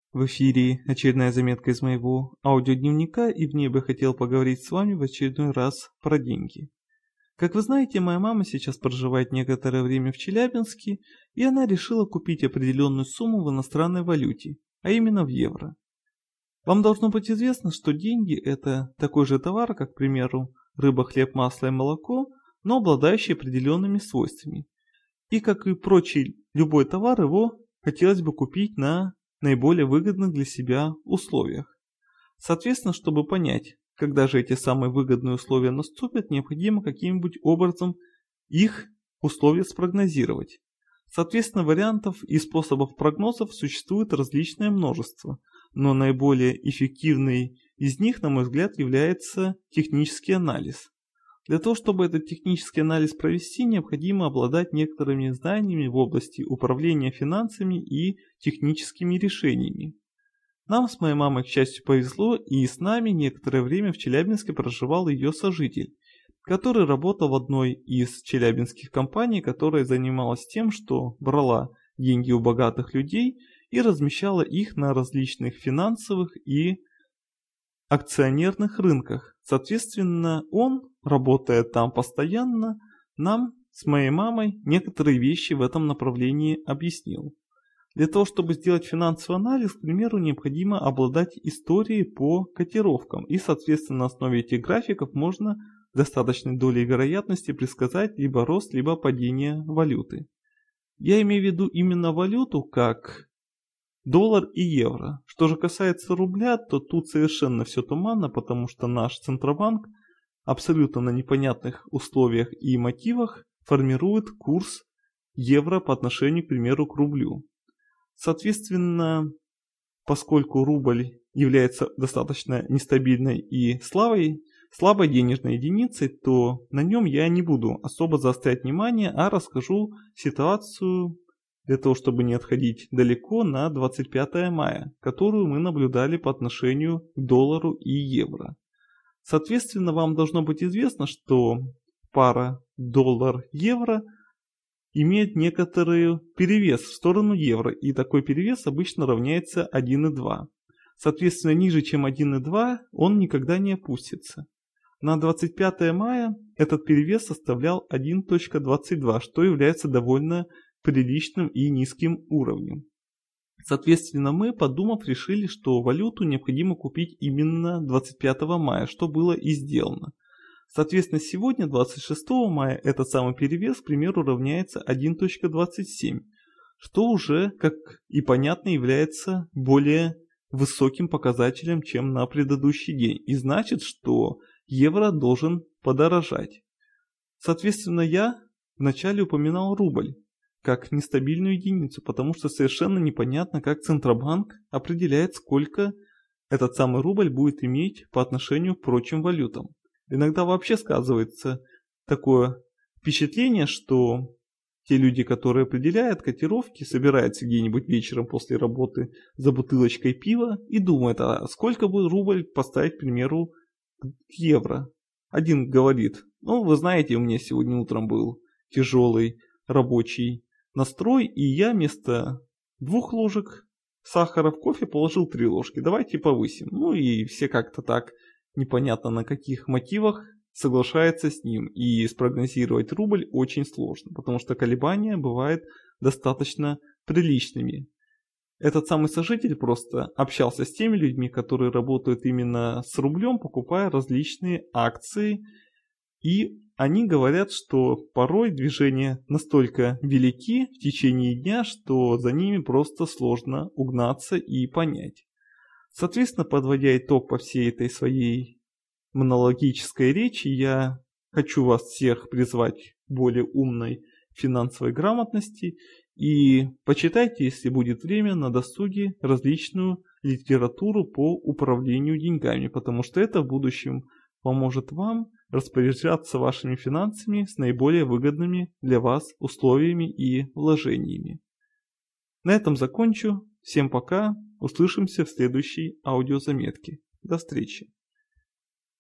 В эфире очередная заметка из моего аудиодневника, и в ней бы хотел поговорить с вами в очередной раз про деньги. Как вы знаете, моя мама сейчас проживает некоторое время в Челябинске, и она решила купить определенную сумму в иностранной валюте, а именно в евро. Вам должно быть известно, что деньги – это такой же товар, как, к примеру, рыба, хлеб, масло и молоко, но обладающий определенными свойствами. И, как и прочий любой товар, его хотелось бы купить на наиболее выгодных для себя условиях. Соответственно, чтобы понять, когда же эти самые выгодные условия наступят, необходимо каким-нибудь образом их условия спрогнозировать. Соответственно, вариантов и способов прогнозов существует различное множество, но наиболее эффективный из них, на мой взгляд, является технический анализ. Для того, чтобы этот технический анализ провести, необходимо обладать некоторыми знаниями в области управления финансами и техническими решениями. Нам с моей мамой, к счастью, повезло, и с нами некоторое время в Челябинске проживал ее сожитель, который работал в одной из челябинских компаний, которая занималась тем, что брала деньги у богатых людей и размещала их на различных финансовых и акционерных рынках. Соответственно, он, работая там постоянно, нам с моей мамой некоторые вещи в этом направлении объяснил. Для того, чтобы сделать финансовый анализ, к примеру, необходимо обладать историей по котировкам, и, соответственно, на основе этих графиков можно с достаточной долей вероятности предсказать либо рост, либо падение валюты. Я имею в виду именно валюту как доллар и евро. Что же касается рубля, то тут совершенно все туманно, потому что наш Центробанк абсолютно на непонятных условиях и мотивах формирует курс евро по отношению, к примеру, к рублю. Соответственно, поскольку рубль является достаточно нестабильной и слабой денежной единицей, то на нем я не буду особо заострять внимание, а расскажу ситуацию для того, чтобы не отходить далеко, на 25 мая, которую мы наблюдали по отношению к доллару и евро. Соответственно, вам должно быть известно, что пара доллар-евро имеет некоторый перевес в сторону евро, и такой перевес обычно равняется 1,2. Соответственно, ниже, чем 1,2 он никогда не опустится. На 25 мая этот перевес составлял 1,22, что является довольно приличным и низким уровнем. Соответственно, мы, подумав, решили, что валюту необходимо купить именно 25 мая, что было и сделано. Соответственно, сегодня, 26 мая, этот самый перевес, к примеру, равняется 1,27, что уже, как и понятно, является более высоким показателем, чем на предыдущий день. И значит, что евро должен подорожать. Соответственно, я вначале упоминал рубль как нестабильную единицу, потому что совершенно непонятно, как Центробанк определяет, сколько этот самый рубль будет иметь по отношению к прочим валютам. Иногда вообще сказывается такое впечатление, что те люди, которые определяют котировки, собираются где-нибудь вечером после работы за бутылочкой пива и думают, а сколько бы рубль поставить, к примеру, к евро. Один говорит, ну вы знаете, у меня сегодня утром был тяжелый рабочий настрой, и я вместо 2 ложек сахара в кофе положил 3 ложки, давайте повысим. Ну и все как-то так непонятно на каких мотивах соглашаются с ним, и спрогнозировать рубль очень сложно, потому что колебания бывают достаточно приличными. Этот самый сожитель просто общался с теми людьми, которые работают именно с рублем, покупая различные акции, и они говорят, что порой движения настолько велики в течение дня, что за ними просто сложно угнаться и понять. Соответственно, подводя итог по всей этой своей монологической речи, я хочу вас всех призвать к более умной финансовой грамотности и почитайте, если будет время, на досуге различную литературу по управлению деньгами, потому что это в будущем поможет вам распоряжаться вашими финансами с наиболее выгодными для вас условиями и вложениями. На этом закончу. Всем пока. Услышимся в следующей аудиозаметке. До встречи.